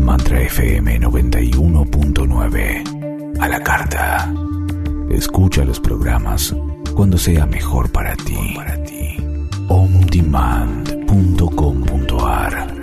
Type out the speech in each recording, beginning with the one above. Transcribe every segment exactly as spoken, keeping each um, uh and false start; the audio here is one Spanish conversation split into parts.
Mantra F M noventa y uno punto nueve. A la carta. Escucha los programas cuando sea mejor para ti. on demand punto com punto a r.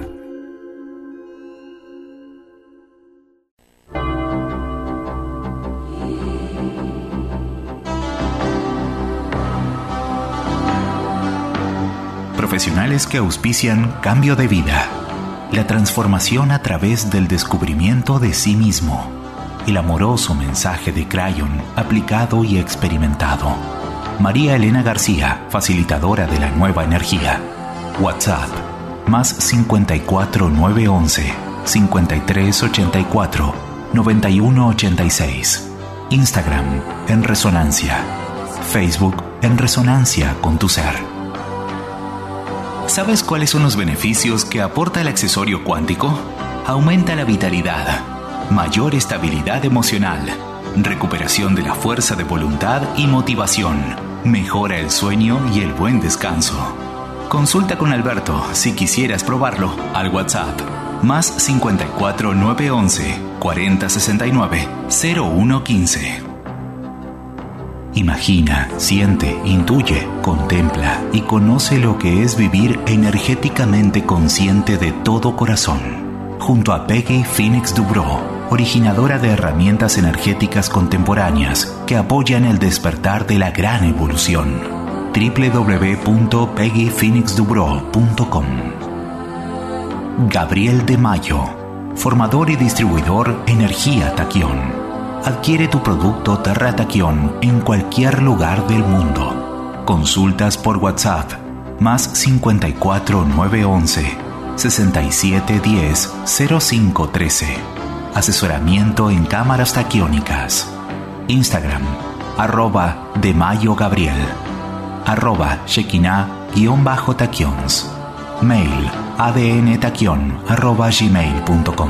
Profesionales que auspician cambio de vida, la transformación a través del descubrimiento de sí mismo, el amoroso mensaje de Crayon aplicado y experimentado. María Elena García, facilitadora de la nueva energía. WhatsApp, más cincuenta y cuatro nueve once, cincuenta y tres ochenta y cuatro, noventa y uno ochenta y seis. Instagram, en Resonancia. Facebook, en Resonancia con tu ser. ¿Sabes cuáles son los beneficios que aporta el accesorio cuántico? Aumenta la vitalidad, mayor estabilidad emocional, recuperación de la fuerza de voluntad y motivación, mejora el sueño y el buen descanso. Consulta con Alberto si quisieras probarlo al WhatsApp más cincuenta y cuatro nueve once, cuarenta sesenta y nueve, cero uno quince. Imagina, siente, intuye, contempla y conoce lo que es vivir energéticamente consciente de todo corazón. Junto a Peggy Phoenix Dubrow, originadora de herramientas energéticas contemporáneas que apoyan el despertar de la gran evolución. doble u doble u doble u punto peggy phoenix dubrow punto com. Gabriel de Mayo, formador y distribuidor Energía Taquión. Adquiere tu producto Terra Taquión en cualquier lugar del mundo. Consultas por WhatsApp más cincuenta y cuatro nueve once, sesenta y siete diez, cero cinco trece. Asesoramiento en cámaras taquiónicas. Instagram, arroba de Mayo Gabriel, arroba Shekinah-taquions. Mail, adntaquion, arroba gmail punto com.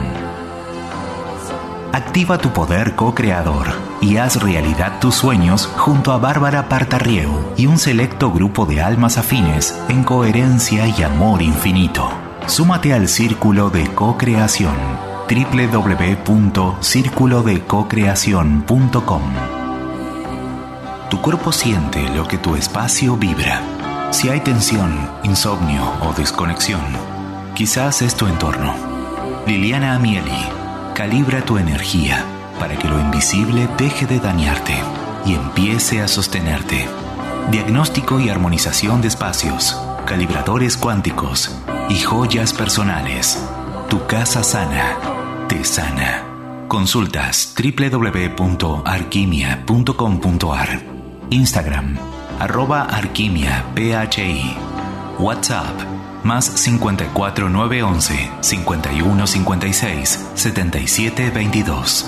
Activa tu poder co-creador y haz realidad tus sueños junto a Bárbara Partarrieu y un selecto grupo de almas afines en coherencia y amor infinito. Súmate al Círculo de Co-Creación. doble u doble u doble u punto círculo de co creación punto com. Tu cuerpo siente lo que tu espacio vibra. Si hay tensión, insomnio o desconexión, quizás es tu entorno. Liliana Amieli calibra tu energía para que lo invisible deje de dañarte y empiece a sostenerte. Diagnóstico y armonización de espacios, calibradores cuánticos y joyas personales. Tu casa sana te sana. Consultas doble u doble u doble u punto arquimia punto com punto a r. Instagram, arroba arquimia phi. WhatsApp, más cincuenta y cuatro nueve once, cincuenta y uno cincuenta y seis, setenta y siete veintidós.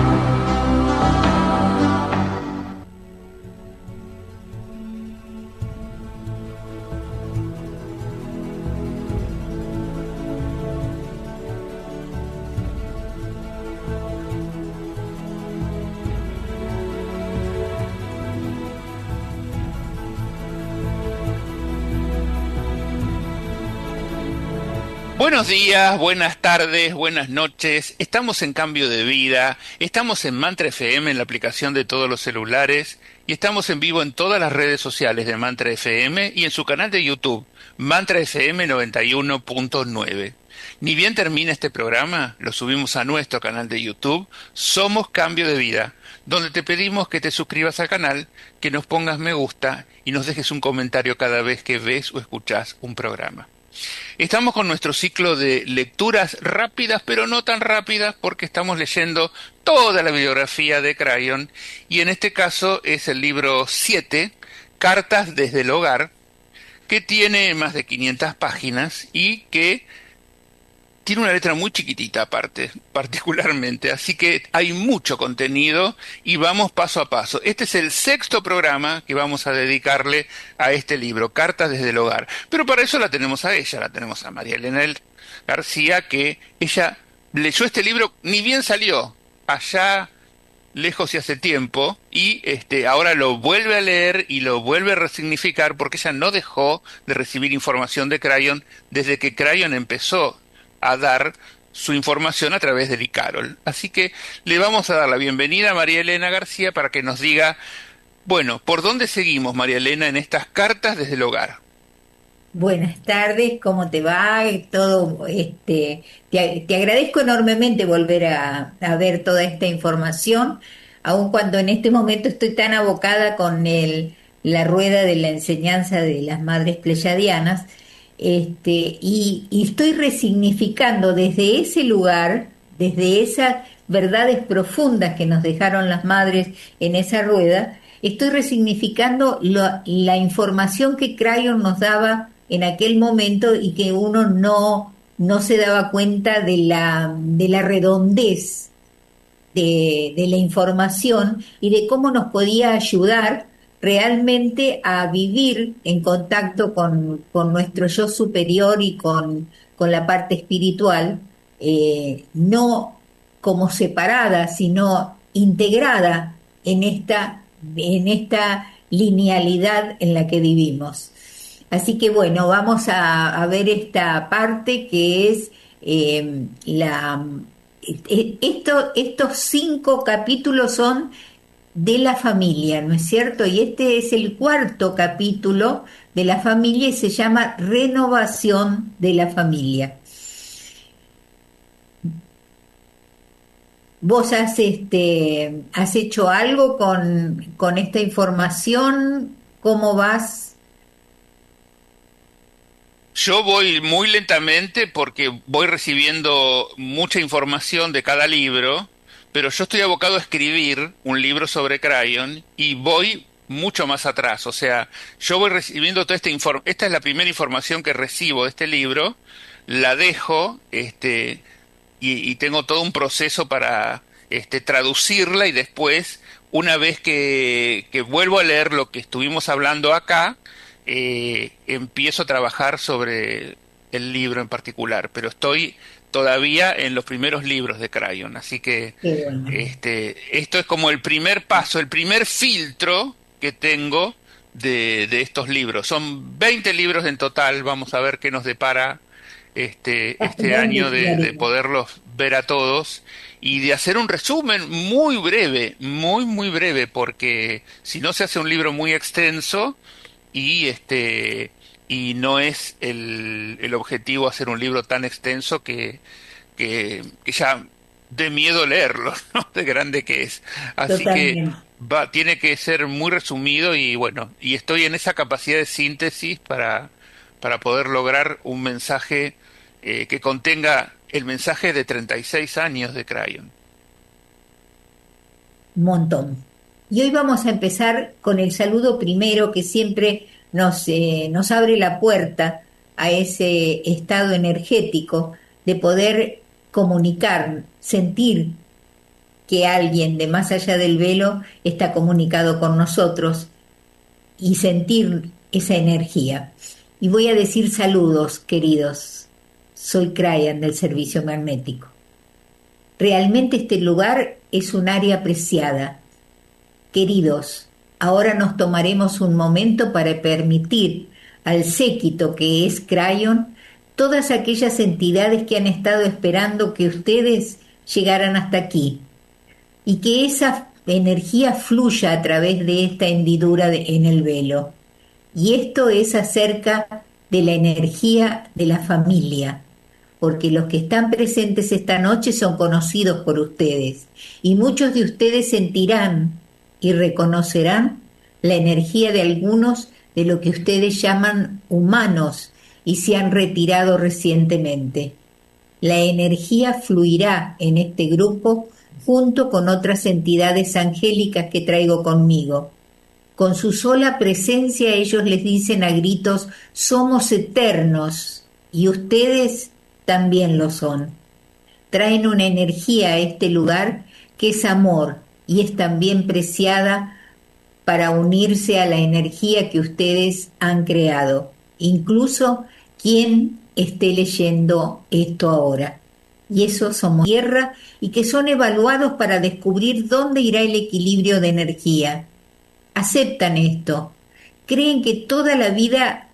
Buenos días, buenas tardes, buenas noches. Estamos en Cambio de Vida, estamos en Mantra F M en la aplicación de todos los celulares y estamos en vivo en todas las redes sociales de Mantra F M y en su canal de YouTube, Mantra F M noventa y uno punto nueve. Ni bien termina este programa, lo subimos a nuestro canal de YouTube, Somos Cambio de Vida, donde te pedimos que te suscribas al canal, que nos pongas me gusta y nos dejes un comentario cada vez que ves o escuchás un programa. Estamos con nuestro ciclo de lecturas rápidas, pero no tan rápidas, porque estamos leyendo toda la biografía de Crayon, y en este caso es el libro siete, Cartas desde el Hogar, que tiene más de quinientas páginas y que tiene una letra muy chiquitita aparte, particularmente, así que hay mucho contenido y vamos paso a paso. Este es el sexto programa que vamos a dedicarle a este libro, Cartas desde el Hogar. Pero para eso la tenemos a ella, la tenemos a María Elena García, que ella leyó este libro, ni bien salió, allá lejos y hace tiempo, y este ahora lo vuelve a leer y lo vuelve a resignificar, porque ella no dejó de recibir información de Crayon desde que Crayon empezó a dar su información a través del iCarol. Así que le vamos a dar la bienvenida a María Elena García para que nos diga, bueno, ¿por dónde seguimos, María Elena, en estas cartas desde el hogar? Buenas tardes, ¿cómo te va? Todo, este, te, te agradezco enormemente volver a, a ver toda esta información, aun cuando en este momento estoy tan abocada con el, la rueda de la enseñanza de las madres pleyadianas. Este, y, y estoy resignificando desde ese lugar, desde esas verdades profundas que nos dejaron las madres en esa rueda, estoy resignificando lo, la información que Crayon nos daba en aquel momento y que uno no, no se daba cuenta de la, de la redondez de, de la información y de cómo nos podía ayudar realmente a vivir en contacto con, con nuestro yo superior y con, con la parte espiritual, eh, no como separada, sino integrada en esta, en esta linealidad en la que vivimos. Así que bueno, vamos a, a ver esta parte que es eh, la... Esto, estos cinco capítulos son de la familia, ¿no es cierto? Y este es el cuarto capítulo de la familia y se llama Renovación de la familia. ¿Vos has, este, has hecho algo con, con esta información? ¿Cómo vas? Yo voy muy lentamente porque voy recibiendo mucha información de cada libro, pero yo estoy abocado a escribir un libro sobre Crayon y voy mucho más atrás. O sea, yo voy recibiendo toda esta información. Esta es la primera información que recibo de este libro, la dejo este, y, y tengo todo un proceso para este, traducirla y después, una vez que, que vuelvo a leer lo que estuvimos hablando acá, eh, empiezo a trabajar sobre el libro en particular, pero estoy todavía en los primeros libros de Crayon, así que bueno. este, esto es como el primer paso, el primer filtro que tengo de, de estos libros. Son veinte libros en total, vamos a ver qué nos depara este, este año de, de poderlos ver a todos y de hacer un resumen muy breve, muy muy breve, porque si no se hace un libro muy extenso y este y no es el, el objetivo hacer un libro tan extenso que, que, que ya dé miedo leerlo, ¿no? De grande que es. Así Totalmente. que va, tiene que ser muy resumido y bueno, y estoy en esa capacidad de síntesis para, para poder lograr un mensaje eh, que contenga el mensaje de treinta y seis años de Crayon. Un montón. Y hoy vamos a empezar con el saludo primero que siempre nos, eh, nos abre la puerta a ese estado energético de poder comunicar, sentir que alguien de más allá del velo está comunicado con nosotros y sentir esa energía. Y voy a decir saludos, queridos. Soy Crayon del Servicio Magnético. Realmente este lugar es un área apreciada. Queridos, ahora nos tomaremos un momento para permitir al séquito que es Crayon, todas aquellas entidades que han estado esperando que ustedes llegaran hasta aquí y que esa energía fluya a través de esta hendidura de, en el velo. Y esto es acerca de la energía de la familia, porque los que están presentes esta noche son conocidos por ustedes y muchos de ustedes sentirán y reconocerán la energía de algunos de lo que ustedes llaman humanos y se han retirado recientemente. La energía fluirá en este grupo junto con otras entidades angélicas que traigo conmigo. Con su sola presencia ellos les dicen a gritos: somos eternos, y ustedes también lo son. Traen una energía a este lugar que es amor y es también preciada para unirse a la energía que ustedes han creado, incluso quien esté leyendo esto ahora. Y eso somos tierra y que son evaluados para descubrir dónde irá el equilibrio de energía. Aceptan esto, creen que toda la vida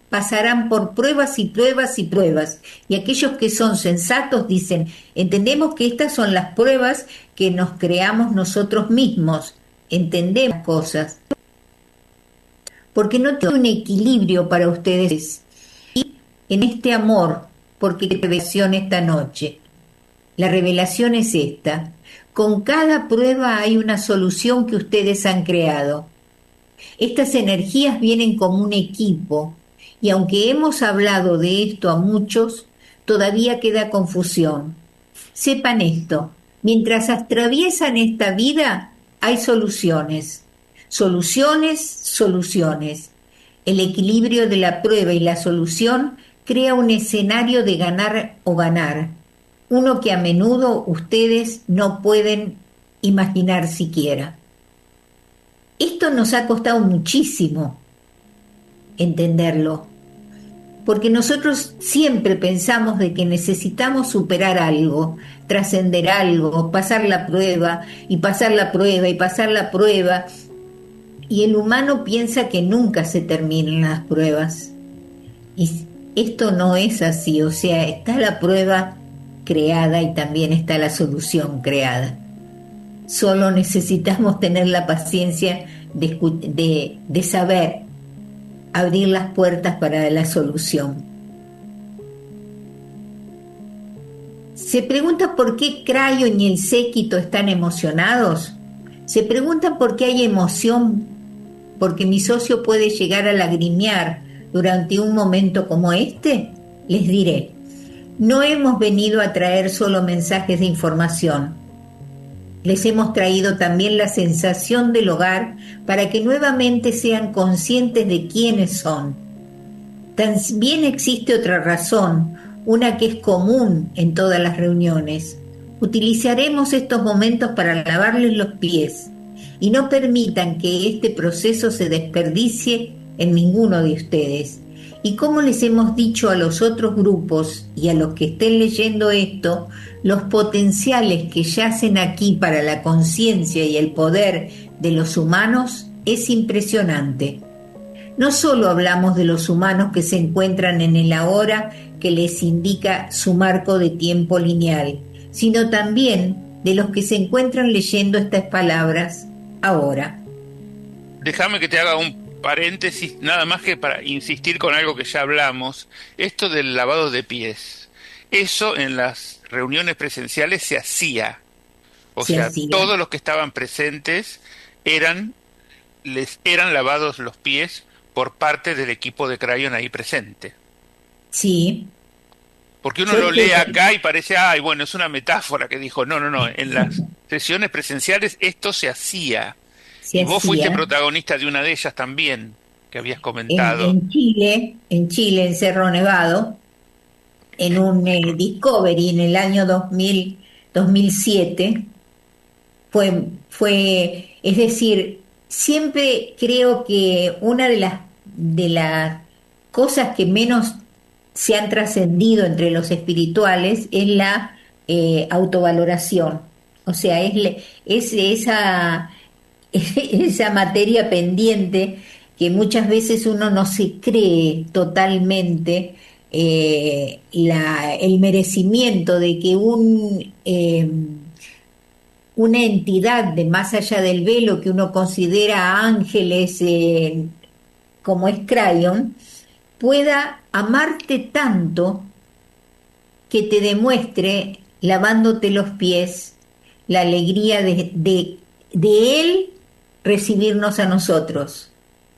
pasarán por pruebas y pruebas y pruebas. Y aquellos que son sensatos dicen, entendemos que estas son las pruebas que nos creamos nosotros mismos, entendemos cosas. Porque no tiene un equilibrio para ustedes en este amor, porque revelación esta noche. La revelación es esta. Con cada prueba hay una solución que ustedes han creado. Estas energías vienen como un equipo, y aunque hemos hablado de esto a muchos, todavía queda confusión. Sepan esto, mientras atraviesan esta vida, hay soluciones. Soluciones, soluciones. El equilibrio de la prueba y la solución crea un escenario de ganar o ganar, uno que a menudo ustedes no pueden imaginar siquiera. Esto nos ha costado muchísimo entenderlo, porque nosotros siempre pensamos de que necesitamos superar algo, trascender algo, pasar la prueba, y pasar la prueba, y pasar la prueba, y el humano piensa que nunca se terminan las pruebas. Y esto no es así, o sea, está la prueba creada y también está la solución creada. Solo necesitamos tener la paciencia de, de, de saber abrir las puertas para la solución. ¿Se pregunta por qué Crayon y el séquito están emocionados? ¿Se preguntan por qué hay emoción? Porque mi socio puede llegar a lagrimear durante un momento como este. Les diré, no hemos venido a traer solo mensajes de información. Les hemos traído también la sensación del hogar para que nuevamente sean conscientes de quiénes son. También existe otra razón, una que es común en todas las reuniones. Utilizaremos estos momentos para lavarles los pies y no permitan que este proceso se desperdicie en ninguno de ustedes. Y como les hemos dicho a los otros grupos y a los que estén leyendo esto, los potenciales que yacen aquí para la conciencia y el poder de los humanos es impresionante. No solo hablamos de los humanos que se encuentran en el ahora que les indica su marco de tiempo lineal, sino también de los que se encuentran leyendo estas palabras ahora. Déjame que te haga un paréntesis, nada más que para insistir con algo que ya hablamos, esto del lavado de pies. Eso en las reuniones presenciales se hacía. O se sea, hacía. Todos los que estaban presentes eran, les eran lavados los pies por parte del equipo de Crayon ahí presente. Sí. Porque uno Yo lo lee que... acá y parece, ay, bueno, es una metáfora que dijo. No, no, no, en las sesiones presenciales esto se hacía. Se y vos hacía. fuiste protagonista de una de ellas también, que habías comentado. En, en Chile, en Chile, en Cerro Nevado, en un eh, Discovery en el año dos mil, dos mil siete, fue, fue, es decir, siempre creo que una de las, de las cosas que menos se han trascendido entre los espirituales es la eh, autovaloración. O sea, es, es esa... esa materia pendiente que muchas veces uno no se cree totalmente eh, la, el merecimiento de que un, eh, una entidad de más allá del velo que uno considera ángeles eh, como es Crayon pueda amarte tanto que te demuestre lavándote los pies la alegría de, de, de él recibirnos a nosotros.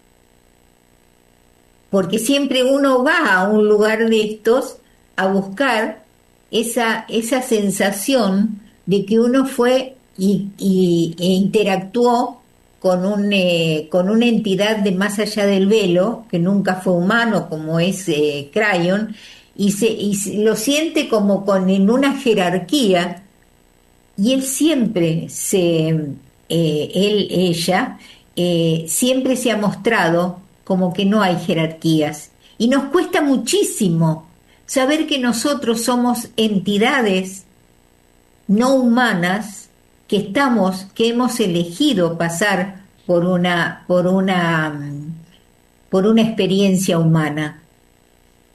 Porque siempre uno va a un lugar de estos a buscar esa, esa sensación de que uno fue y, y, e interactuó con, un, eh, con una entidad de más allá del velo, que nunca fue humano como es eh, Crayon, y, se, y se, lo siente como con, en una jerarquía, y él siempre se... Eh, él, ella, eh, siempre se ha mostrado como que no hay jerarquías. Y nos cuesta muchísimo saber que nosotros somos entidades no humanas que estamos, que hemos elegido pasar por una, por una, por una experiencia humana.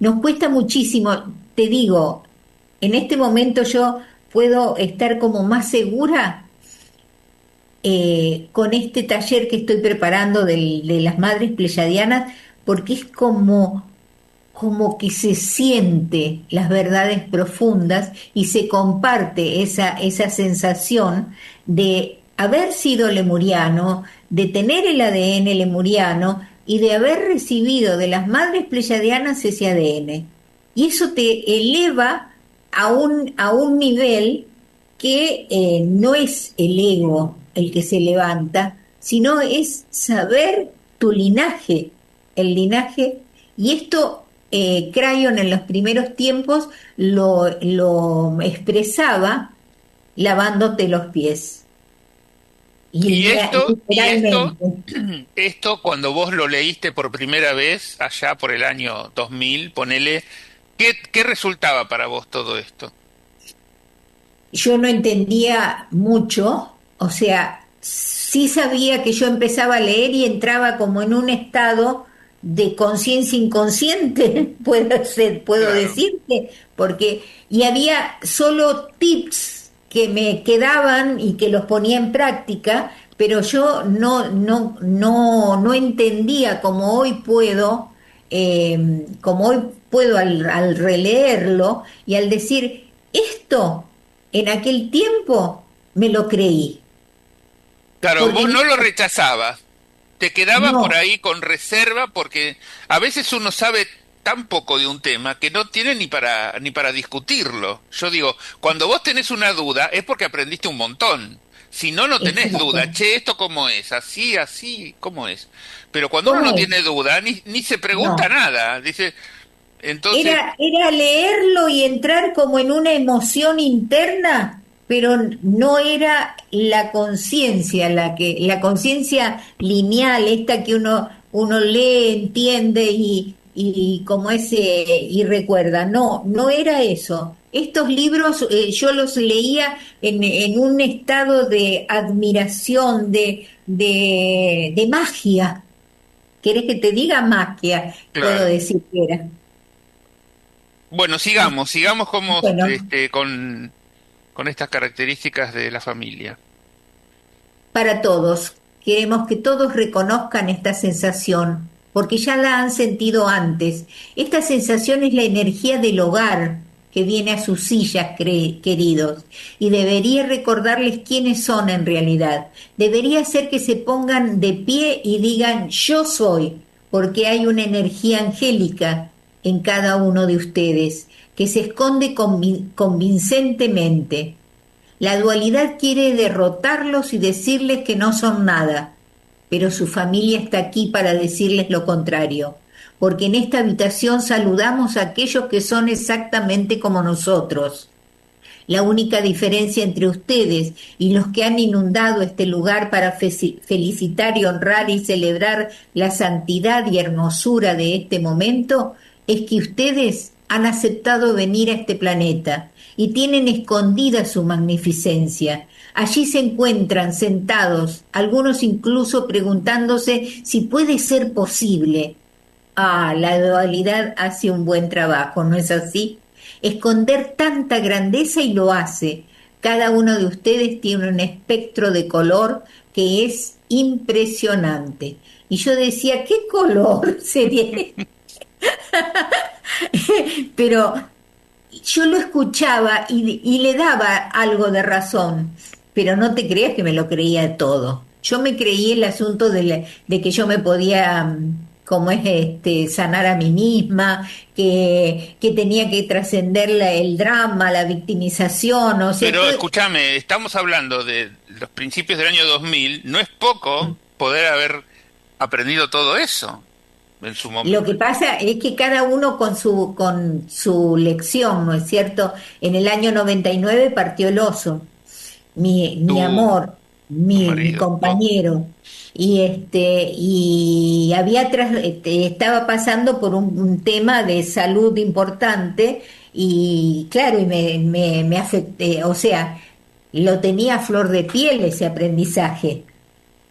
nos cuesta muchísimo, te digo, en este momento yo puedo estar como más segura eh, con este taller que estoy preparando del- de las madres pleyadianas, porque es como, como que se siente las verdades profundas y se comparte esa, esa sensación de haber sido lemuriano, de tener el A D N lemuriano y de haber recibido de las madres pleyadianas ese A D N. Y eso te eleva a un, a un nivel que eh, no es el ego el que se levanta, sino es saber tu linaje, el linaje, y esto eh, Crayon en los primeros tiempos lo, lo expresaba lavándote los pies. Y Literal- esto, y esto, literalmente. esto cuando vos lo leíste por primera vez, allá por el año dos mil, ponele, ¿qué, qué resultaba para vos todo esto? Yo no entendía mucho, o sea, sí sabía que yo empezaba a leer y entraba como en un estado de conciencia inconsciente, puedo ser, puedo Claro. decirte, porque y había solo tips que me quedaban y que los ponía en práctica, pero yo no no no no entendía como hoy puedo, eh, como hoy puedo al, al releerlo y al decir esto en aquel tiempo me lo creí, Claro, porque vos no, no lo rechazabas, te quedabas por no, ahí con reserva porque a veces uno sabe tan poco de un tema que no tiene ni para ni para discutirlo. Yo digo, cuando vos tenés una duda es porque aprendiste un montón. Si no, no tenés exacto. duda. Che, ¿esto cómo es? Así, así, ¿cómo es? Pero cuando uno ¿Cómo no es? tiene duda, ni, ni se pregunta No. nada. Dice, entonces, Era, era leerlo y entrar como en una emoción interna, pero no era la conciencia, la que, la conciencia lineal, esta que uno, uno lee, entiende y, y como ese y recuerda. No, no era eso. Estos libros eh, yo los leía en, en un estado de admiración, de, de, de magia. ¿Querés que te diga magia? Puedo claro. decir que era. Bueno, sigamos, sigamos como, Bueno, este, con, con estas características de la familia. para todos, queremos que todos reconozcan esta sensación, porque ya la han sentido antes. Esta sensación es la energía del hogar que viene a sus sillas, cre- queridos, y debería recordarles quiénes son en realidad. Debería ser que se pongan de pie y digan yo soy, porque hay una energía angélica en cada uno de ustedes que se esconde convi- convincentemente. La dualidad quiere derrotarlos y decirles que no son nada, pero su familia está aquí para decirles lo contrario, porque en esta habitación saludamos a aquellos que son exactamente como nosotros. La única diferencia entre ustedes y los que han inundado este lugar para fe- felicitar y honrar y celebrar la santidad y hermosura de este momento es que ustedes han aceptado venir a este planeta y tienen escondida su magnificencia. Allí se encuentran sentados, algunos incluso preguntándose si puede ser posible. Ah, la dualidad hace un buen trabajo, ¿no es así? Esconder tanta grandeza y lo hace. Cada uno de ustedes tiene un espectro de color que es impresionante. Y yo decía, ¿qué color sería? Pero yo lo escuchaba y, y le daba algo de razón, pero no te creas que me lo creía todo. Yo me creí el asunto de, la- de que yo me podía, mm, como es, este, sanar a mí misma, que, que tenía que trascender la- el drama, la victimización, o sea, Pero todo. escúchame, estamos hablando de los principios del año dos mil, no es poco poder haber aprendido todo eso en su Lo que momento. pasa es que cada uno con su, con su lección, ¿no es cierto? En el año noventa y nueve partió el oso, mi, mi Tu, amor, tu mi, mi marido, vos. compañero, y este, y había tras- este, estaba pasando por un, un tema de salud importante, y claro, y me, me, me afecté, o sea, lo tenía a flor de piel ese aprendizaje.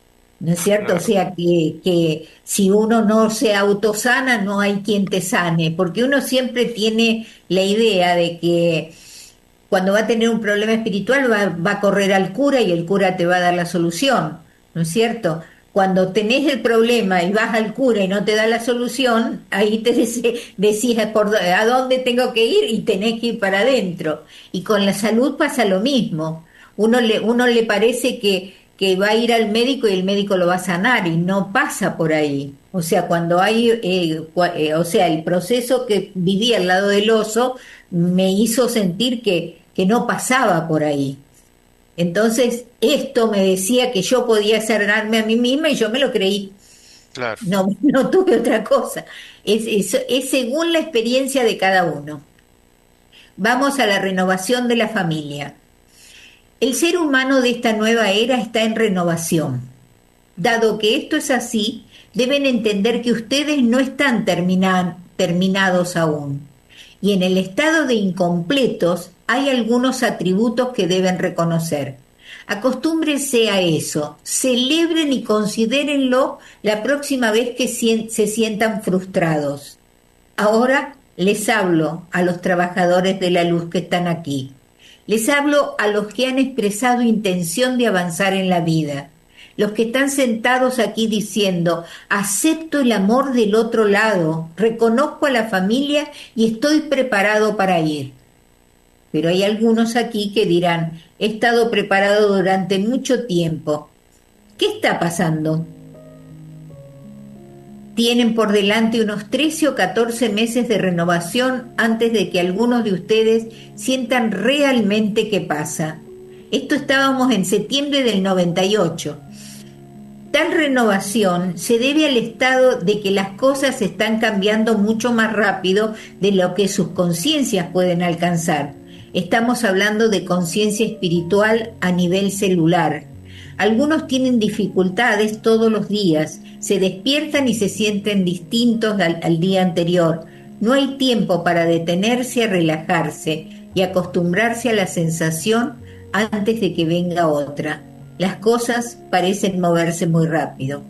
¿no es cierto? Claro. O sea, que, que si uno no se autosana, no hay quien te sane, porque uno siempre tiene la idea de que cuando va a tener un problema espiritual va, va a correr al cura y el cura te va a dar la solución, ¿no es cierto? Cuando tenés el problema y vas al cura y no te da la solución, ahí te dice, decís por, a dónde tengo que ir y tenés que ir para adentro. Y con la salud pasa lo mismo. Uno le, uno le parece que, que va a ir al médico y el médico lo va a sanar y no pasa por ahí. O sea, cuando hay, eh, eh, o sea, el proceso que viví al lado del oso me hizo sentir que, que no pasaba por ahí. Entonces, esto me decía que yo podía sanarme a mí misma y yo me lo creí. Claro. No, no tuve otra cosa. Es, es, es según la experiencia de cada uno. Vamos a la renovación de la familia. El ser humano de esta nueva era está en renovación. Dado que esto es así, deben entender que ustedes no están terminan, terminados aún. Y en el estado de incompletos hay algunos atributos que deben reconocer. Acostúmbrense a eso, celebren y considérenlo la próxima vez que se sientan frustrados. Ahora les hablo a los trabajadores de la luz que están aquí. Les hablo a los que han expresado intención de avanzar en la vida. Los que están sentados aquí diciendo, acepto el amor del otro lado, reconozco a la familia y estoy preparado para ir. Pero hay algunos aquí que dirán, he estado preparado durante mucho tiempo. ¿Qué está pasando? Tienen por delante unos trece o catorce meses de renovación antes de que algunos de ustedes sientan realmente qué pasa. Esto estábamos en septiembre del noventa y ocho. Tal renovación se debe al estado de que las cosas están cambiando mucho más rápido de lo que sus conciencias pueden alcanzar. Estamos hablando de conciencia espiritual a nivel celular. Algunos tienen dificultades todos los días, se despiertan y se sienten distintos al, al día anterior. No hay tiempo para detenerse a relajarse y acostumbrarse a la sensación antes de que venga otra. Las cosas parecen moverse muy rápido.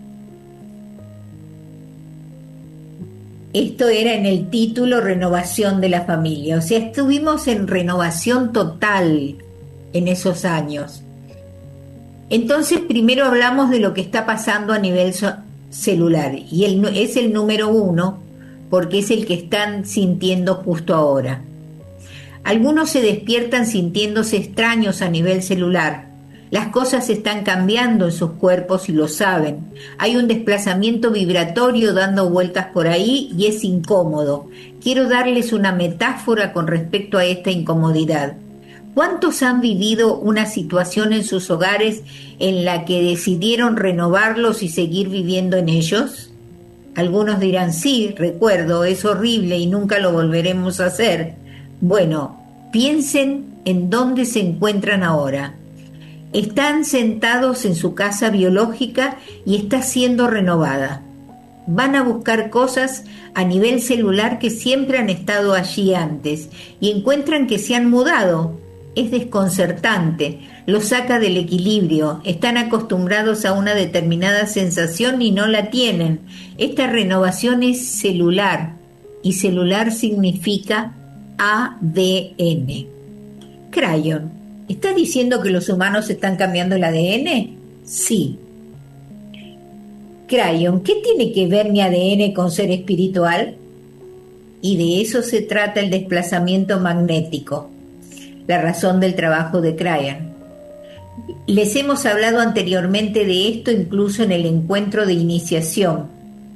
Esto era en el título Renovación de la Familia. O sea, estuvimos en renovación total en esos años. Entonces, primero hablamos de lo que está pasando a nivel so- celular. Y el, es el número uno, porque es el que están sintiendo justo ahora. Algunos se despiertan sintiéndose extraños a nivel celular. Las cosas están cambiando en sus cuerpos y lo saben. Hay un desplazamiento vibratorio dando vueltas por ahí y es incómodo. Quiero darles una metáfora con respecto a esta incomodidad. ¿Cuántos han vivido una situación en sus hogares en la que decidieron renovarlos y seguir viviendo en ellos? Algunos dirán, sí, recuerdo, es horrible y nunca lo volveremos a hacer. Bueno, piensen en dónde se encuentran ahora. Están sentados en su casa biológica y está siendo renovada. Van a buscar cosas a nivel celular que siempre han estado allí antes y encuentran que se han mudado. Es desconcertante, los saca del equilibrio, están acostumbrados a una determinada sensación y no la tienen. Esta renovación es celular y celular significa A D N. Crayon, ¿estás diciendo que los humanos están cambiando el A D N? Sí. Crayon, ¿qué tiene que ver mi A D N con ser espiritual? Y de eso se trata el desplazamiento magnético, la razón del trabajo de Crayon. Les hemos hablado anteriormente de esto incluso en el encuentro de iniciación.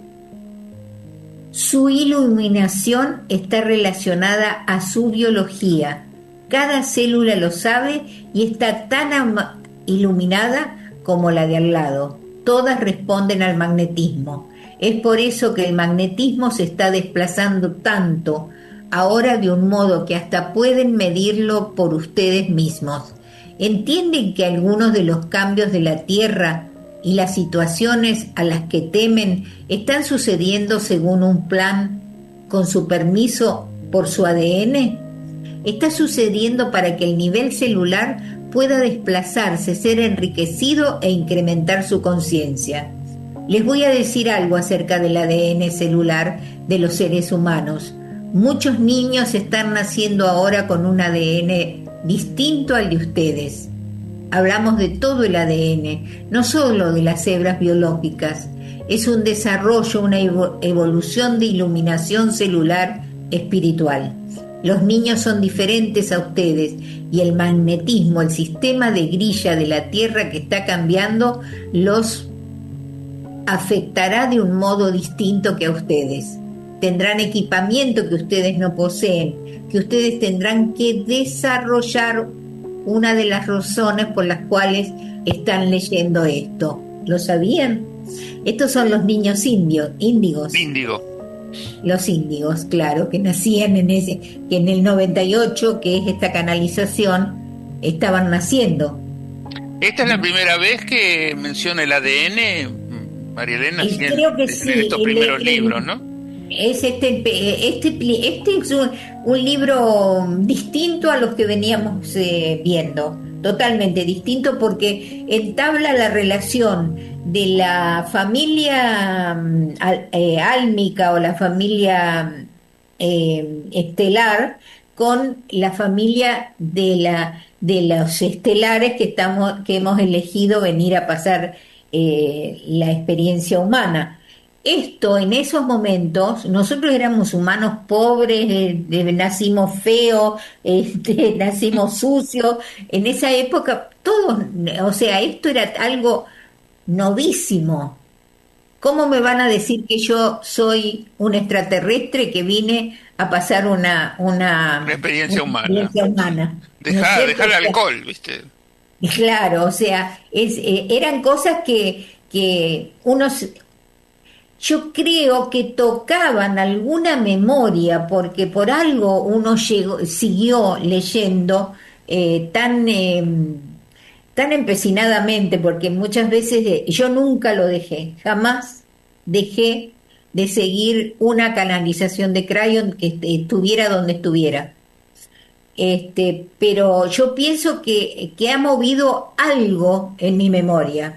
Su iluminación está relacionada a su biología. Cada célula lo sabe y está tan iluminada como la de al lado. Todas responden al magnetismo. Es por eso que el magnetismo se está desplazando tanto ahora de un modo que hasta pueden medirlo por ustedes mismos. ¿Entienden que algunos de los cambios de la Tierra y las situaciones a las que temen están sucediendo según un plan, con su permiso, por su A D N? Está sucediendo para que el nivel celular pueda desplazarse, ser enriquecido e incrementar su conciencia. Les voy a decir algo acerca del A D N celular de los seres humanos. Muchos niños están naciendo ahora con un A D N distinto al de ustedes. Hablamos de todo el A D N, no solo de las hebras biológicas. Es un desarrollo, una evolución de iluminación celular espiritual. Los niños son diferentes a ustedes y el magnetismo, el sistema de grilla de la Tierra que está cambiando, los afectará de un modo distinto que a ustedes. Tendrán equipamiento que ustedes no poseen, que ustedes tendrán que desarrollar, una de las razones por las cuales están leyendo esto. ¿Lo sabían? Estos son los niños indios, índigos. Índigo. Los índigos, claro, que nacían en ese, que en el noventa y ocho, que es esta canalización, estaban naciendo. Esta es la primera vez que menciona el A D N, María Elena, Y creo que en sí, estos el- primeros el- libros, ¿no? Es este, este, este es un, un libro distinto a los que veníamos eh, viendo, totalmente distinto, porque entabla la relación de la familia mm, al- eh, álmica o la familia eh, estelar con la familia de la de los estelares que estamos que hemos elegido venir a pasar eh, la experiencia humana. Esto, en esos momentos, nosotros éramos humanos pobres, eh, eh, nacimos feos, este, nacimos sucios. En esa época, todos, o sea, esto era algo novísimo. ¿Cómo me van a decir que yo soy un extraterrestre que vine a pasar una, una, Una experiencia una humana. experiencia humana? ¿No es Dejar, cierto? dejar el O sea, alcohol, ¿viste? claro, o sea, es, eh, eran cosas que, que unos, yo creo que tocaban alguna memoria, porque por algo uno llegó, siguió leyendo eh, tan, eh, tan empecinadamente, porque muchas veces eh, yo nunca lo dejé, jamás dejé de seguir una canalización de Crayon que est- estuviera donde estuviera. Este, pero yo pienso que, que ha movido algo en mi memoria.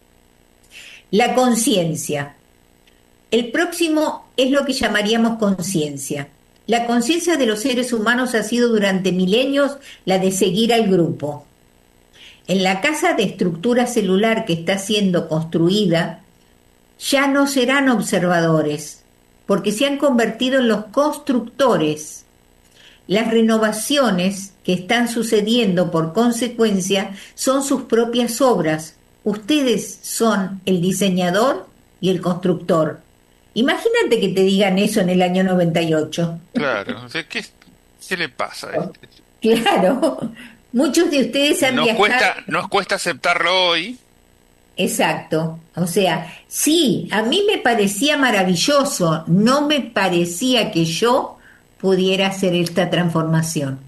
La conciencia. El próximo es lo que llamaríamos conciencia. La conciencia de los seres humanos ha sido durante milenios la de seguir al grupo. En la casa de estructura celular que está siendo construida, ya no serán observadores, porque se han convertido en los constructores. Las renovaciones que están sucediendo por consecuencia son sus propias obras. Ustedes son el diseñador y el constructor. Imagínate que te digan eso en el año noventa y ocho. Claro. O sea, ¿qué, qué le pasa? a este? Claro, muchos de ustedes han Nos viajado. cuesta, nos cuesta aceptarlo hoy. Exacto, o sea, sí, a mí me parecía maravilloso, no me parecía que yo pudiera hacer esta transformación.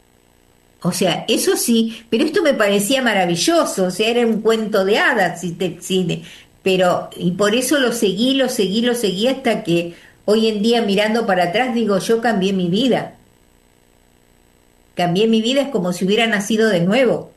O sea, eso sí, pero esto me parecía maravilloso, o sea, era un cuento de hadas, si te, si te- pero, y por eso lo seguí, lo seguí, lo seguí hasta que hoy en día mirando para atrás digo, yo cambié mi vida. Cambié mi vida, es como si hubiera nacido de nuevo.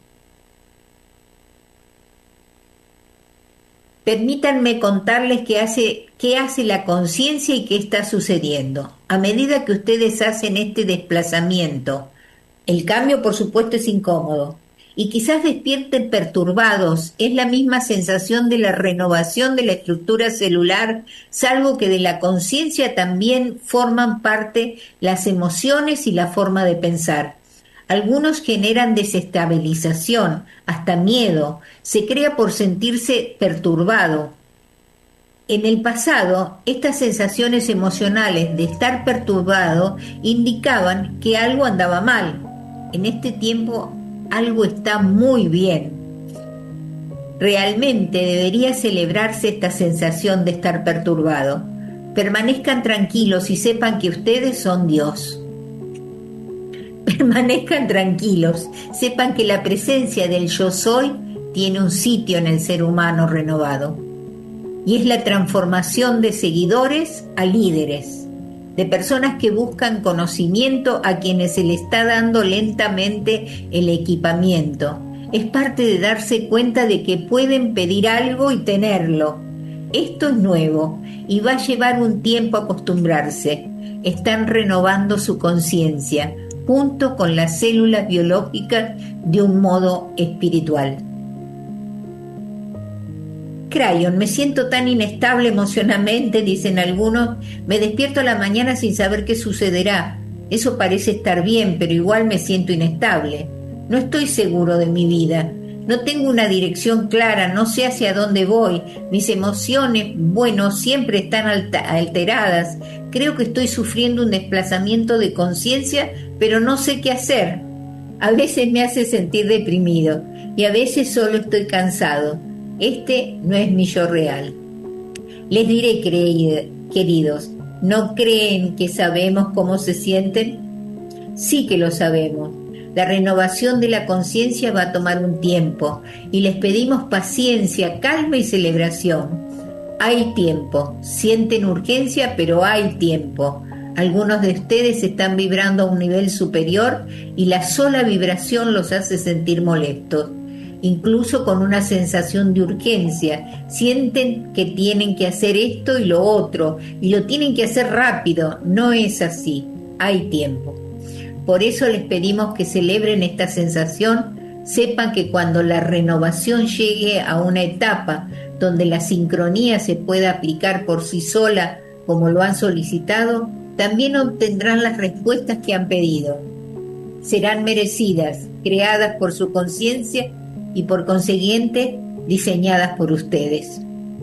Permítanme contarles qué hace, qué hace la conciencia y qué está sucediendo. A medida que ustedes hacen este desplazamiento, el cambio por supuesto es incómodo y quizás despierten perturbados. Es la misma sensación de la renovación de la estructura celular, salvo que de la conciencia también forman parte las emociones y la forma de pensar. Algunos generan desestabilización, hasta miedo, se crea por sentirse perturbado. En el pasado, estas sensaciones emocionales de estar perturbado indicaban que algo andaba mal. En este tiempo, algo está muy bien. Realmente debería celebrarse esta sensación de estar perturbado. Permanezcan tranquilos y sepan que ustedes son Dios. Permanezcan tranquilos, sepan que la presencia del yo soy tiene un sitio en el ser humano renovado. Y es la transformación de seguidores a líderes, de personas que buscan conocimiento a quienes se le está dando lentamente el equipamiento. Es parte de darse cuenta de que pueden pedir algo y tenerlo. Esto es nuevo y va a llevar un tiempo acostumbrarse. Están renovando su conciencia junto con las células biológicas de un modo espiritual. Crayon, me siento tan inestable emocionalmente, dicen algunos. Me despierto a la mañana sin saber qué sucederá. Eso parece estar bien, pero igual me siento inestable. No estoy seguro de mi vida. No tengo una dirección clara, no sé hacia dónde voy. Mis emociones, bueno, siempre están alteradas. Creo que estoy sufriendo un desplazamiento de conciencia, pero no sé qué hacer. A veces me hace sentir deprimido y a veces solo estoy cansado. Este no es mi yo real. Les diré, queridos, ¿no creen que sabemos cómo se sienten? Sí que lo sabemos. La renovación de la conciencia va a tomar un tiempo y les pedimos paciencia, calma y celebración. Hay tiempo, sienten urgencia, pero hay tiempo. Algunos de ustedes están vibrando a un nivel superior y la sola vibración los hace sentir molestos, incluso con una sensación de urgencia. Sienten que tienen que hacer esto y lo otro, y lo tienen que hacer rápido. No es así, hay tiempo. Por eso les pedimos que celebren esta sensación, sepan que cuando la renovación llegue a una etapa donde la sincronía se pueda aplicar por sí sola como lo han solicitado, también obtendrán las respuestas que han pedido. Serán merecidas, creadas por su conciencia y por consiguiente diseñadas por ustedes.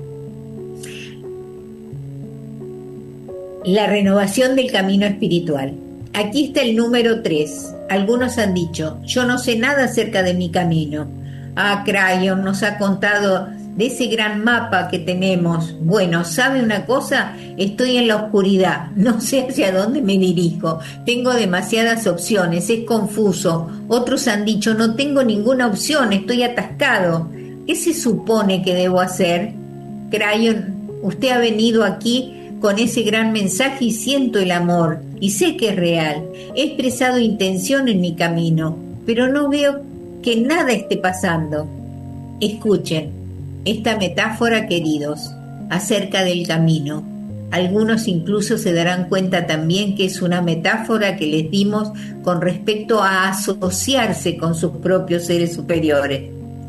La renovación del camino espiritual. Aquí está el número tres. Algunos han dicho, yo no sé nada acerca de mi camino. Ah, Crayon nos ha contado de ese gran mapa que tenemos. Bueno, ¿sabe una cosa? Estoy en la oscuridad, no sé hacia dónde me dirijo. Tengo demasiadas opciones, es confuso. Otros han dicho, no tengo ninguna opción, estoy atascado. ¿Qué se supone que debo hacer? Crayon, usted ha venido aquí con ese gran mensaje y siento el amor, y sé que es real. He expresado intención en mi camino, pero no veo que nada esté pasando. Escuchen esta metáfora, queridos, acerca del camino. Algunos incluso se darán cuenta también que es una metáfora que les dimos con respecto a asociarse con sus propios seres superiores.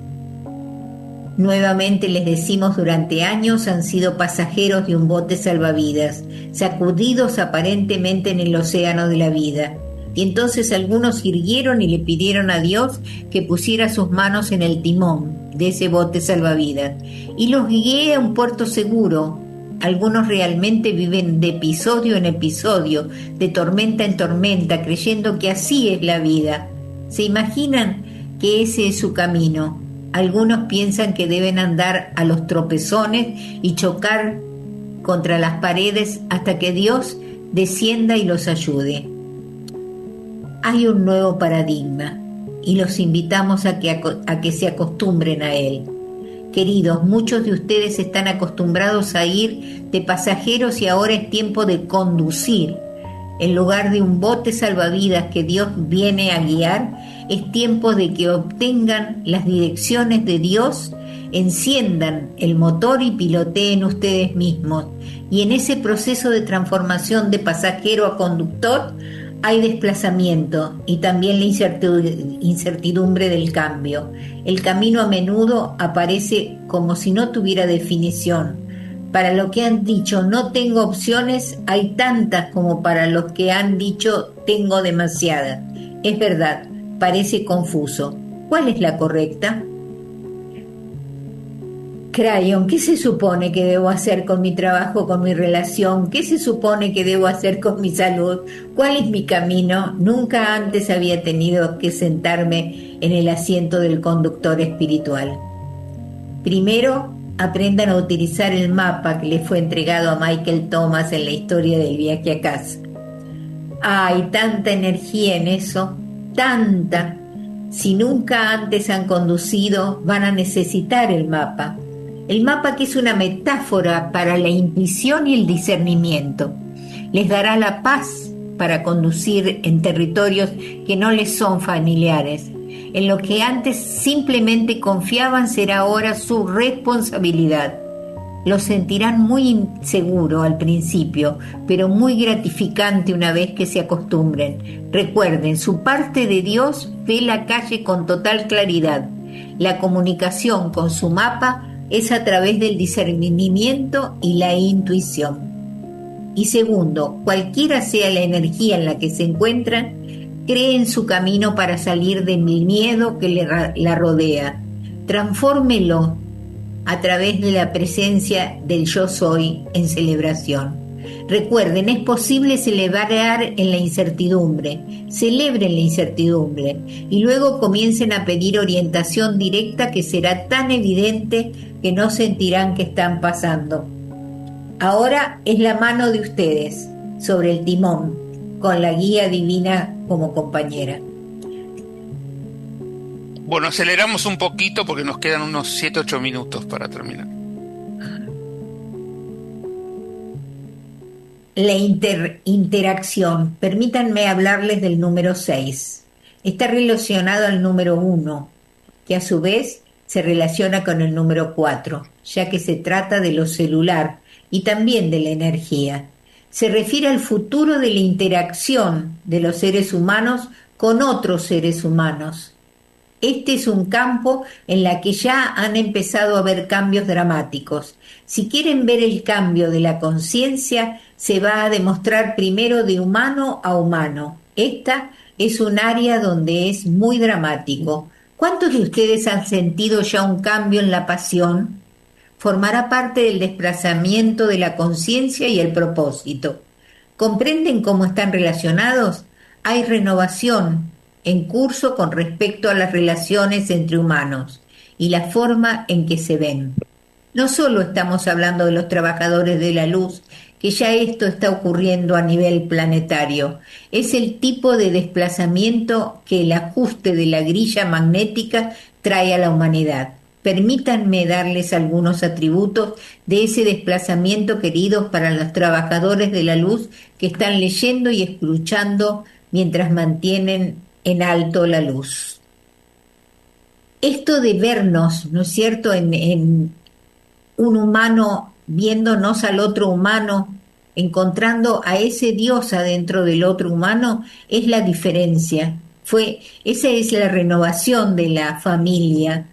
Nuevamente les decimos, durante años han sido pasajeros de un bote salvavidas, sacudidos aparentemente en el océano de la vida. Y entonces algunos irguieron y le pidieron a Dios que pusiera sus manos en el timón de ese bote salvavidas y los guíe a un puerto seguro. Algunos realmente viven de episodio en episodio, de tormenta en tormenta, creyendo que así es la vida. ¿Se imaginan que ese es su camino? Algunos piensan que deben andar a los tropezones y chocar contra las paredes hasta que Dios descienda y los ayude. Hay un nuevo paradigma y los invitamos a que, a que se acostumbren a él. Queridos, muchos de ustedes están acostumbrados a ir de pasajeros y ahora es tiempo de conducir. En lugar de un bote salvavidas que Dios viene a guiar, es tiempo de que obtengan las direcciones de Dios, enciendan el motor y piloteen ustedes mismos. Y en ese proceso de transformación de pasajero a conductor hay desplazamiento y también la incertidumbre del cambio. El camino a menudo aparece como si no tuviera definición. Para lo que han dicho no tengo opciones, hay tantas como para los que han dicho tengo demasiadas. Es verdad, parece confuso. ¿Cuál es la correcta? Crayon, ¿qué se supone que debo hacer con mi trabajo, con mi relación? ¿Qué se supone que debo hacer con mi salud? ¿Cuál es mi camino? Nunca antes había tenido que sentarme en el asiento del conductor espiritual. Primero, aprendan a utilizar el mapa que le fue entregado a Michael Thomas en la historia del viaje a casa. Hay tanta energía en eso, tanta. Si nunca antes han conducido, van a necesitar el mapa. El mapa, que es una metáfora para la intuición y el discernimiento, les dará la paz para conducir en territorios que no les son familiares. En lo que antes simplemente confiaban será ahora su responsabilidad. Lo sentirán muy inseguro al principio, pero muy gratificante una vez que se acostumbren. Recuerden, su parte de Dios ve la calle con total claridad. La comunicación con su mapa es a través del discernimiento y la intuición. Y segundo, cualquiera sea la energía en la que se encuentran, creen su camino para salir del miedo que le, la rodea. Transfórmelo a través de la presencia del yo soy en celebración. Recuerden, es posible celebrar en la incertidumbre. Celebren la incertidumbre y luego comiencen a pedir orientación directa que será tan evidente que no sentirán que están pasando. Ahora es la mano de ustedes sobre el timón, con la guía divina como compañera. Bueno, aceleramos un poquito porque nos quedan unos siete ocho minutos para terminar. La inter- interacción. Permítanme hablarles del número seis. Está relacionado al número uno, que a su vez se relaciona con el número cuatro, ya que se trata de lo celular y también de la energía. Se refiere al futuro de la interacción de los seres humanos con otros seres humanos. Este es un campo en la que ya han empezado a haber cambios dramáticos. Si quieren ver el cambio de la conciencia, se va a demostrar primero de humano a humano. Esta es un área donde es muy dramático. ¿Cuántos de ustedes han sentido ya un cambio en la pasión? Formará parte del desplazamiento de la conciencia y el propósito. ¿Comprenden cómo están relacionados? Hay renovación en curso con respecto a las relaciones entre humanos y la forma en que se ven. No solo estamos hablando de los trabajadores de la luz, que ya esto está ocurriendo a nivel planetario. Es el tipo de desplazamiento que el ajuste de la grilla magnética trae a la humanidad. Permítanme darles algunos atributos de ese desplazamiento, queridos, para los trabajadores de la luz que están leyendo y escuchando mientras mantienen en alto la luz. Esto de vernos, ¿no es cierto?, en, en un humano viéndonos al otro humano, encontrando a ese Dios adentro del otro humano, es la diferencia. Fue, esa es la renovación de la familia.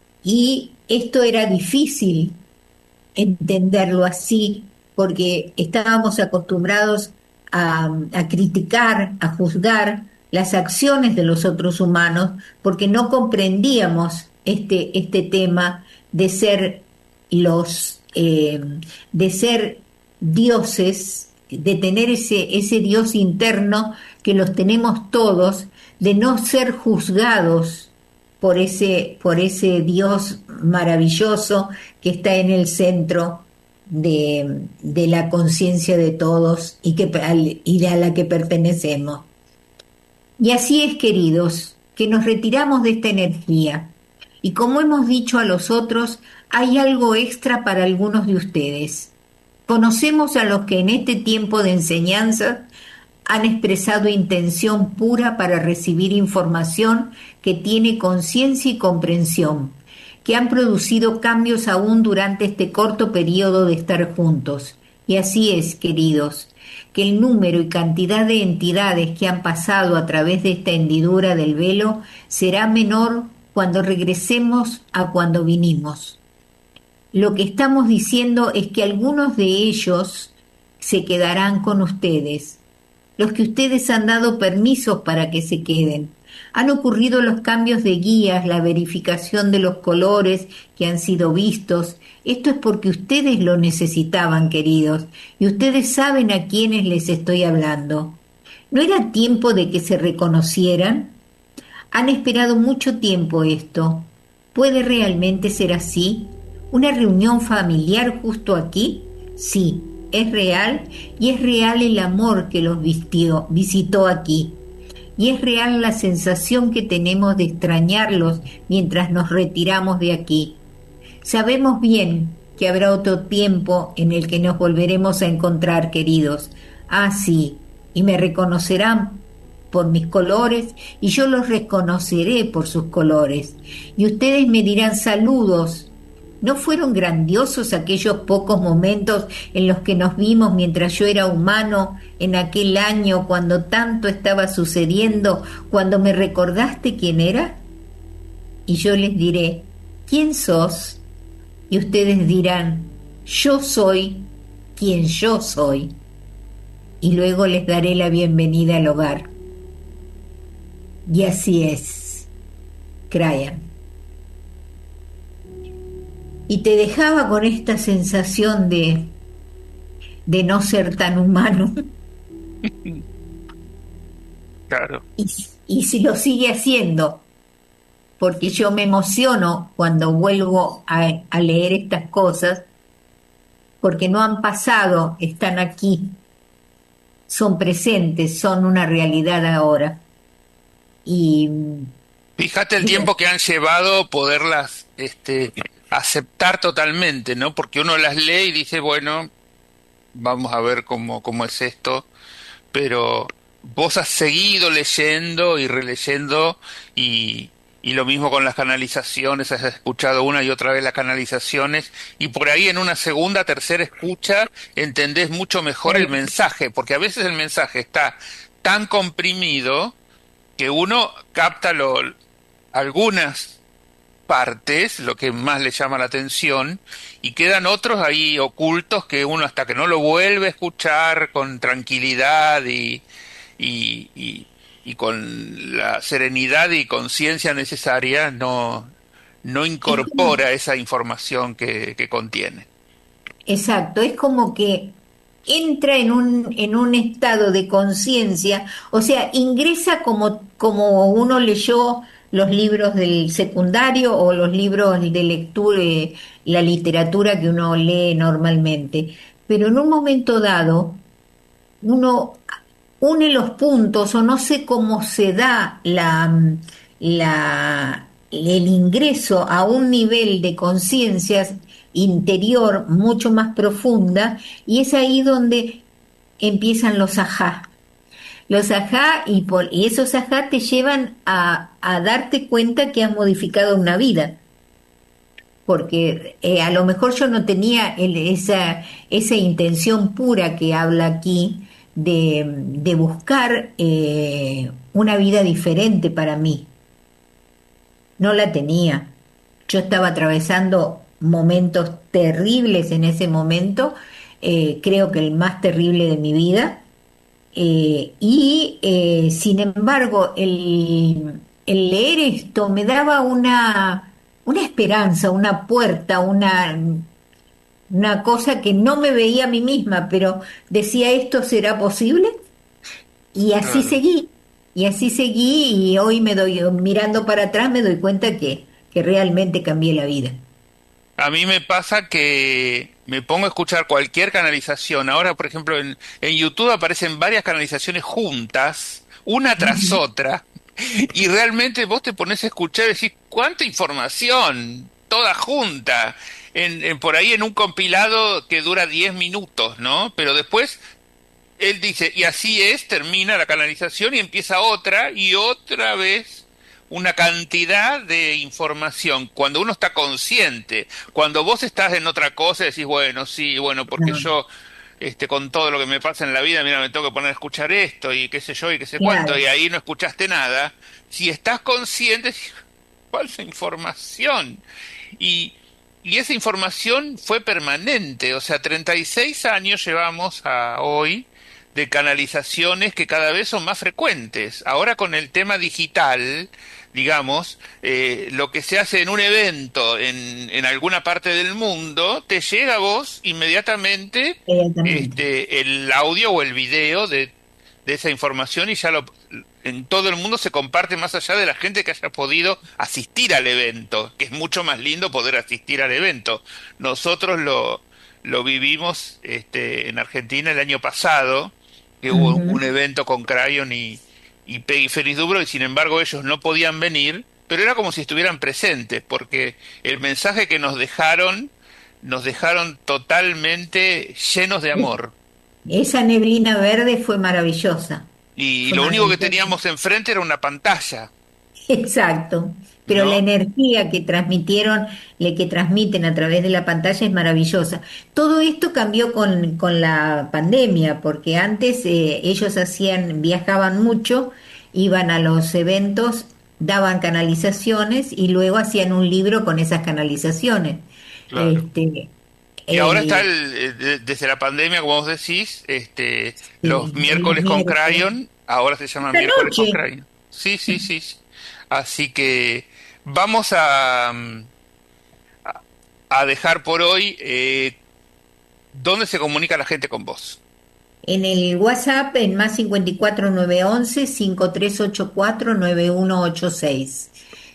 Y esto era difícil entenderlo así, porque estábamos acostumbrados a, a criticar, a juzgar las acciones de los otros humanos, porque no comprendíamos este, este tema de ser los eh, de ser dioses, de tener ese, ese Dios interno que los tenemos todos, de no ser juzgados por ese, por ese Dios maravilloso que está en el centro de, de la conciencia de todos y, que, y a la que pertenecemos. Y así es, queridos, que nos retiramos de esta energía. Y como hemos dicho a los otros, hay algo extra para algunos de ustedes. Conocemos a los que en este tiempo de enseñanza han expresado intención pura para recibir información que tiene conciencia y comprensión, que han producido cambios aún durante este corto periodo de estar juntos. Y así es, queridos, que el número y cantidad de entidades que han pasado a través de esta hendidura del velo será menor cuando regresemos a cuando vinimos. Lo que estamos diciendo es que algunos de ellos se quedarán con ustedes, los que ustedes han dado permisos para que se queden. Han ocurrido los cambios de guías, la verificación de los colores que han sido vistos. Esto es porque ustedes lo necesitaban, queridos, y ustedes saben a quiénes les estoy hablando. ¿No era tiempo de que se reconocieran? Han esperado mucho tiempo esto. ¿Puede realmente ser así? ¿Una reunión familiar justo aquí? Sí, es real, y es real el amor que los vistió, visitó aquí. Y es real la sensación que tenemos de extrañarlos mientras nos retiramos de aquí. Sabemos bien que habrá otro tiempo en el que nos volveremos a encontrar, queridos. Ah, sí, y me reconocerán por mis colores y yo los reconoceré por sus colores. Y ustedes me dirán saludos. ¿No fueron grandiosos aquellos pocos momentos en los que nos vimos mientras yo era humano en aquel año cuando tanto estaba sucediendo, cuando me recordaste quién era? Y yo les diré, ¿quién sos? Y ustedes dirán, yo soy quien yo soy. Y luego les daré la bienvenida al hogar. Y así es, Crayan. Y te dejaba con esta sensación de, de no ser tan humano. Claro. Y, y si lo sigue haciendo, porque yo me emociono cuando vuelvo a, a leer estas cosas, porque no han pasado, están aquí, son presentes, son una realidad ahora. Y fíjate el tiempo que han llevado poderlas este, aceptar totalmente, ¿no? Porque uno las lee y dice, bueno, vamos a ver cómo, cómo es esto, pero vos has seguido leyendo y releyendo y, y lo mismo con las canalizaciones, has escuchado una y otra vez las canalizaciones y por ahí en una segunda, tercera escucha entendés mucho mejor el mensaje, porque a veces el mensaje está tan comprimido que uno capta lo, algunas partes, lo que más le llama la atención, y quedan otros ahí ocultos que uno hasta que no lo vuelve a escuchar con tranquilidad y, y, y, y con la serenidad y conciencia necesaria, no, no incorpora esa información que, que contiene. Exacto, es como que entra en un, en un estado de conciencia, o sea, ingresa como, como uno leyó los libros del secundario o los libros de lectura, eh, la literatura que uno lee normalmente, pero en un momento dado uno une los puntos o no sé cómo se da la, la, el ingreso a un nivel de conciencia interior mucho más profunda y es ahí donde empiezan los ajá. Los ajá y, por, y esos ajá te llevan a, a darte cuenta que has modificado una vida. Porque eh, a lo mejor yo no tenía el, esa, esa intención pura que habla aquí de, de buscar eh, una vida diferente para mí. No la tenía. Yo estaba atravesando momentos terribles en ese momento, eh, creo que el más terrible de mi vida, eh, y eh, sin embargo el, el leer esto me daba una, una esperanza, una puerta, una, una cosa que no me veía a mí misma, pero decía, ¿esto será posible? Y así Claro. seguí, y así seguí, y hoy me doy, mirando para atrás me doy cuenta que, que realmente cambié la vida. A mí me pasa que me pongo a escuchar cualquier canalización. Ahora, por ejemplo, en, en YouTube aparecen varias canalizaciones juntas, una tras otra, y realmente vos te pones a escuchar y decís, ¿cuánta información? Toda junta. En, en, por ahí en un compilado que dura diez minutos, ¿no? Pero después él dice, y así es, termina la canalización y empieza otra y otra vez una cantidad de información. Cuando uno está consciente, cuando vos estás en otra cosa, decís, bueno, sí, bueno, porque No, yo, este, con todo lo que me pasa en la vida, mira, me tengo que poner a escuchar esto y qué sé yo y qué sé cuánto, claro, y ahí no escuchaste nada. Si estás consciente, decís, falsa información. Y, y esa información fue permanente, o sea, treinta y seis años llevamos a hoy de canalizaciones que cada vez son más frecuentes. Ahora con el tema digital, digamos, eh, lo que se hace en un evento en, en alguna parte del mundo, te llega a vos inmediatamente inmediatamente. este, el audio o el video de, de esa información y ya lo, en todo el mundo se comparte más allá de la gente que haya podido asistir al evento, que es mucho más lindo poder asistir al evento. Nosotros lo, lo vivimos este, en Argentina el año pasado, que hubo Ujú. un evento con Crayon y, y Peggy Feliz Dubro, y sin embargo ellos no podían venir, pero era como si estuvieran presentes, porque el mensaje que nos dejaron, nos dejaron totalmente llenos de amor. esa neblina verde fue maravillosa. Y Fue lo único que maravillosa. teníamos enfrente era una pantalla, Exacto. Pero la ¿no? energía que transmitieron, le que transmiten a través de la pantalla es maravillosa. Todo esto cambió con, con la pandemia, porque antes eh, ellos hacían, viajaban mucho, iban a los eventos, daban canalizaciones y luego hacían un libro con esas canalizaciones. Claro. Este, Y ahora está eh, el, eh, de- desde la pandemia, como vos decís, este, los sí, los miércoles con miércoles. Crayon, ahora se llama Esta miércoles con noche. Crayon. Sí, sí, sí, sí. Así que vamos a, mm, a a dejar por hoy eh, dónde se comunica la gente con vos. En el WhatsApp, en más cincuenta y cuatro nueve once cinco tres ocho cuatro nueve uno ocho seis.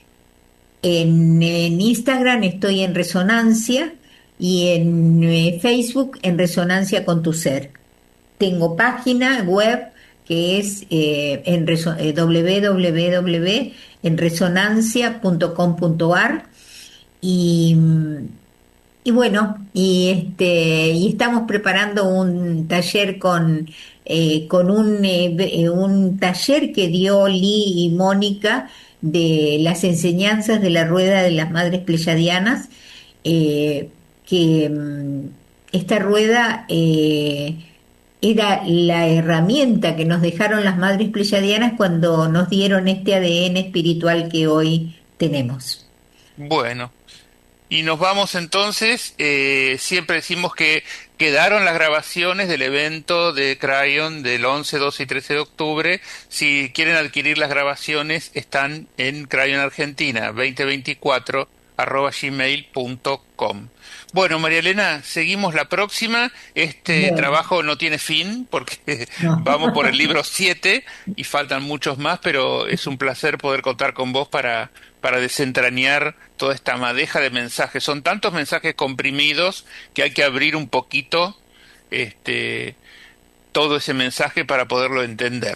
En, en Instagram estoy en Resonancia y en eh, Facebook en Resonancia con tu ser. Tengo página web que es eh, en reso- eh, w w w punto en resonancia punto com punto a r y, mm, y bueno, y este y estamos preparando un taller con eh, con un eh, ve- eh, un taller que dio Lee y Mónica de las enseñanzas de la rueda de las madres pleyadianas, eh, que mm, esta rueda eh, era la herramienta que nos dejaron las madres pleyadianas cuando nos dieron este A D N espiritual que hoy tenemos. Bueno. Y nos vamos entonces, eh, siempre decimos que quedaron las grabaciones del evento de Crayon del once, doce y trece de octubre. Si quieren adquirir las grabaciones, están en Crayon Argentina veinte veinticuatro arroba gmail punto com. Bueno, María Elena, seguimos la próxima. Este Bueno, trabajo no tiene fin porque no. vamos por el libro siete y faltan muchos más, pero es un placer poder contar con vos para, para desentrañar toda esta madeja de mensajes. Son tantos mensajes comprimidos que hay que abrir un poquito este, todo ese mensaje para poderlo entender.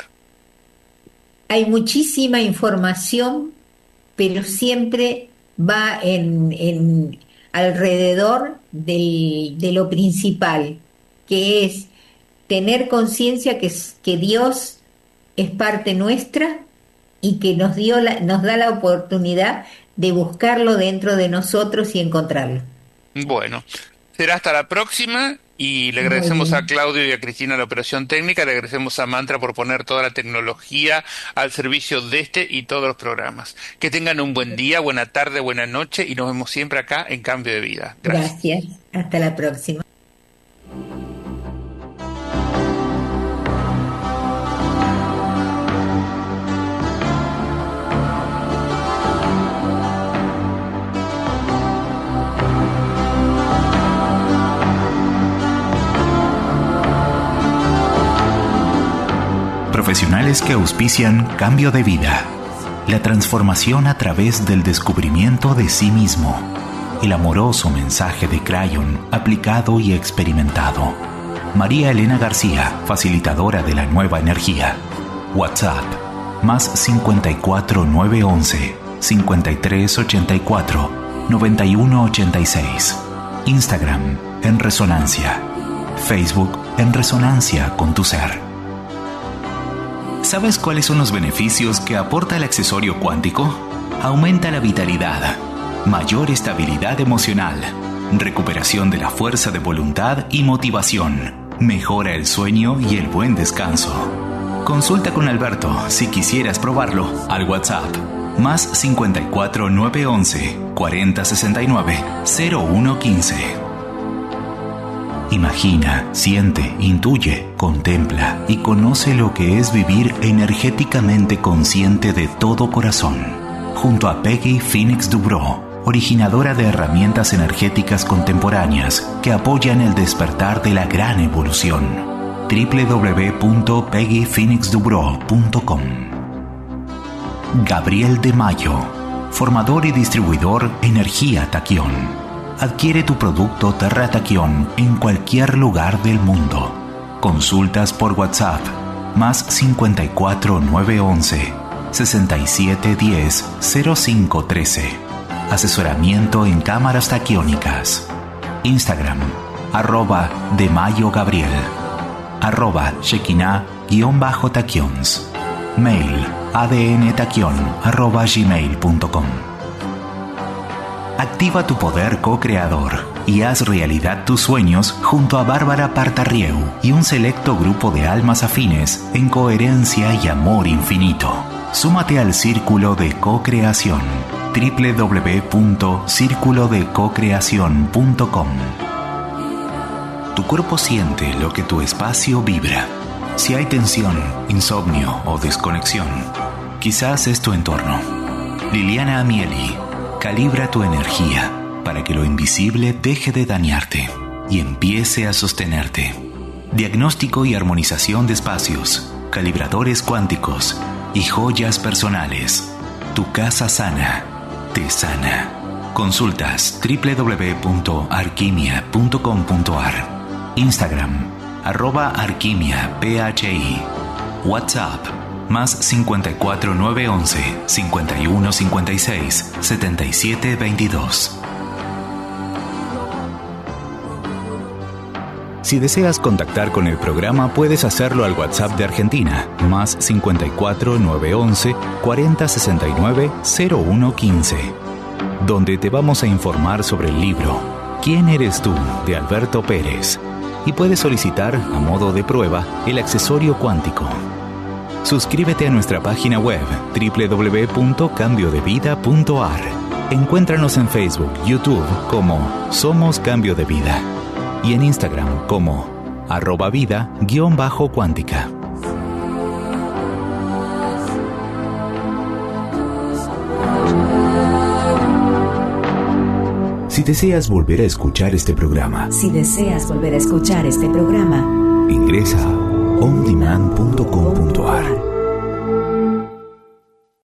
Hay muchísima información, pero siempre va en, en alrededor del- de lo principal, que es tener conciencia que, es- que Dios es parte nuestra y que nos dio la- nos da la oportunidad de buscarlo dentro de nosotros y encontrarlo. Bueno, será hasta la próxima y le Muy agradecemos a bien. Claudio y a Cristina la operación técnica, le agradecemos a Mantra por poner toda la tecnología al servicio de este y todos los programas. Que tengan un buen día, buena tarde, buena noche y nos vemos siempre acá en Cambio de Vida. Gracias. Gracias. Hasta la próxima. Profesionales que auspician Cambio de Vida. La transformación a través del descubrimiento de sí mismo. El amoroso mensaje de Crayon aplicado y experimentado. María Elena García, facilitadora de la nueva energía. WhatsApp, más cincuenta y cuatro nueve once cincuenta y tres ochenta y cuatro noventa y uno ochenta y seis. Instagram, en Resonancia. Facebook, en Resonancia con tu ser. ¿Sabes cuáles son los beneficios que aporta el accesorio cuántico? Aumenta la vitalidad, mayor estabilidad emocional, recuperación de la fuerza de voluntad y motivación, mejora el sueño y el buen descanso. Consulta con Alberto si quisieras probarlo al WhatsApp más cincuenta y cuatro nueve once cuarenta sesenta y nueve cero uno quince. Imagina, siente, intuye, contempla y conoce lo que es vivir energéticamente consciente de todo corazón. Junto a Peggy Phoenix Dubrow, originadora de herramientas energéticas contemporáneas que apoyan el despertar de la gran evolución. doble u doble u doble u punto peggy phoenix dubrow punto com. Gabriel de Mayo, formador y distribuidor Energía Taquión. Adquiere tu producto Terra Taquión en cualquier lugar del mundo. Consultas por WhatsApp más cincuenta y cuatro nueve once sesenta y siete diez cero cinco trece. Asesoramiento en cámaras taquiónicas. Instagram arroba de Mayo Gabriel. arroba shekinah guión bajo taquions. Mail adntaquion arroba gmail punto com. Activa tu poder co-creador y haz realidad tus sueños junto a Bárbara Partarrieu y un selecto grupo de almas afines en coherencia y amor infinito. Súmate al Círculo de Co-Creación. doble u doble u doble u punto círculo de co creación punto com. Tu cuerpo siente lo que tu espacio vibra. Si hay tensión, insomnio o desconexión, quizás es tu entorno. Liliana Amieli calibra tu energía para que lo invisible deje de dañarte y empiece a sostenerte. Diagnóstico y armonización de espacios, calibradores cuánticos y joyas personales. Tu casa sana, te sana. Consultas doble u doble u doble u punto arquimia punto com punto a r. Instagram, arroba arquimia phi. WhatsApp, más cincuenta y cuatro nueve once cincuenta y uno cincuenta y seis setenta y siete veintidós. Si deseas contactar con el programa, puedes hacerlo al WhatsApp de Argentina, más cincuenta y cuatro nueve once cuarenta sesenta y nueve cero uno quince, donde te vamos a informar sobre el libro ¿Quién eres tú?, de Alberto Pérez, y puedes solicitar, a modo de prueba, el accesorio cuántico. Suscríbete a nuestra página web doble u doble u doble u punto cambio de vida punto a r. Encuéntranos en Facebook, YouTube como Somos Cambio de Vida y en Instagram como arroba vida guión bajo cuántica. Si deseas volver a escuchar este programa, Si deseas volver a escuchar este programa, ingresa a on demand punto com punto a r.